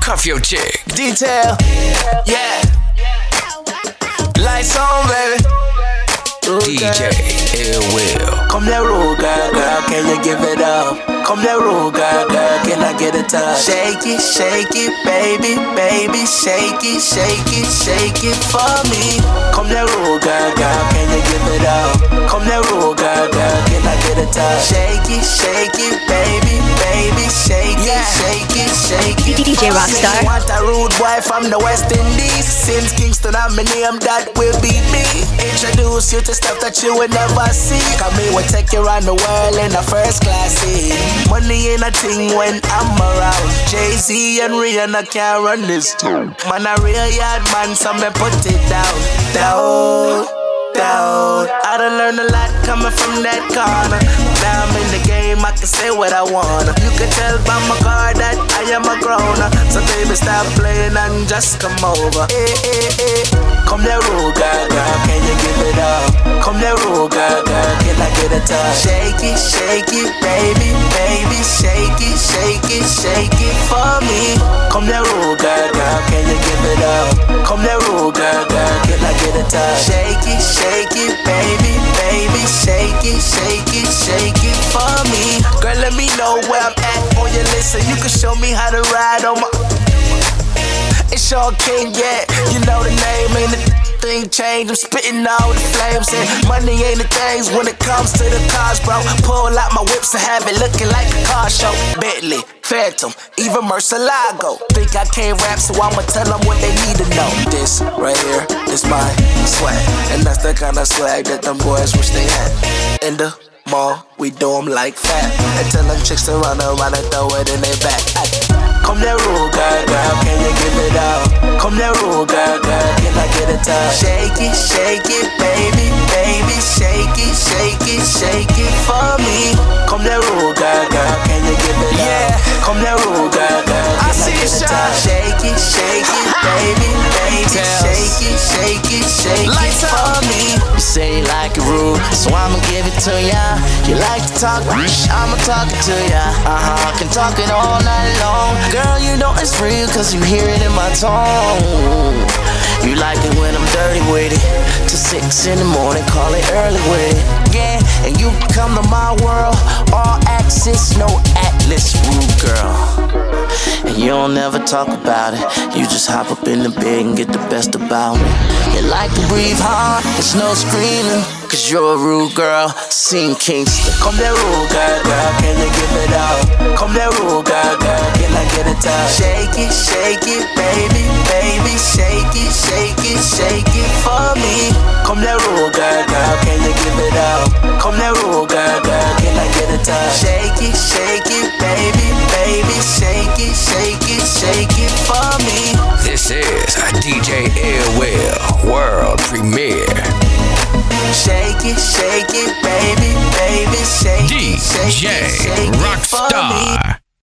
Cuff your chick. Detail, yeah. Lights on, baby. DJ Ill Will. Come there, rude girl, girl, can you give it up? Come there, rude girl, girl, can I get a touch? Shake it, baby, baby, shake it for me. Come there, rude girl, girl, can you give it up? Come there, rude girl, girl, can I get a touch? Shake it, baby, baby, shake it. DJ Rockstar. Want a rude boy from the West Indies? Since Kingston, I'm a name that will be me. Introduce you to stuff that you would never see. Come me, we'll take you around the world in a first class seat. Money ain't a thing when I'm around. Jay-Z and Rihanna can't run this town. Man, a real yard man, so me put it down. I done learned a lot coming from that corner. Now I'm in the game, I can say what I wanna. You can tell by my car that I am a grown-up. So baby, stop playing and just come over. Come there, rude girl, girl, can you give it up? Come there, rude girl, girl, can I get a touch? Shake it, baby, baby, shake it for me. Come there, rude girl, girl, can you give it up? Come there, rude girl, girl, can I get a touch? Shake it, baby, baby, shake it for me. Girl, let me know where I'm at on your list so you can show me how to ride on my. It's Sean King, yeah, you know the name, ain't the thing change. I'm spitting all the flames and money ain't the things when it comes to the cars, bro. Pull out my whips and have it looking like a car show. Bentley, Phantom, even Murcielago. Think I can't rap, so I'ma tell them what they need to know. This right here is my swag, and that's the kind of swag that them boys wish they had. In the mall, we do them like fat, and tell them chicks to run around and throw it in their back. Come there, rude girl, girl, can you give it up? Come there, rude girl, girl, can I get a touch? Shake it, baby, baby, shake it for me. Come there, rude girl, girl, can you give it up? Come there, rude girl, girl, can I get a touch? Shake it, baby, baby, shake it for me. You say you like it rude, so I'ma give it to ya. You like to talk, I'ma talk it to ya. Can talk it all night long. Girl, you know it's real, cause you hear it in my tone. You like it when I'm dirty with it, till 6 in the morning, call it early with it. Yeah, and you come to my world, all access, no atlas, rude girl. And you don't never talk about it, you just hop up in the bed and get the best about me. You like to breathe hard, there's no screaming, cause you're a rude girl, sing Kingston. Come there, rude girl, girl, can you give it up? Come there, rude girl, girl, can I get a touch? Shake it, baby, baby, shake it for me. Come there, rude girl, girl, can you give it up? Come there, rude girl, girl, can I get a touch? Shake it, baby, baby, shake it for me. This is a DJ Ill Will world premiere. Shake it, baby, baby, shake DJ it for me. Rockstar.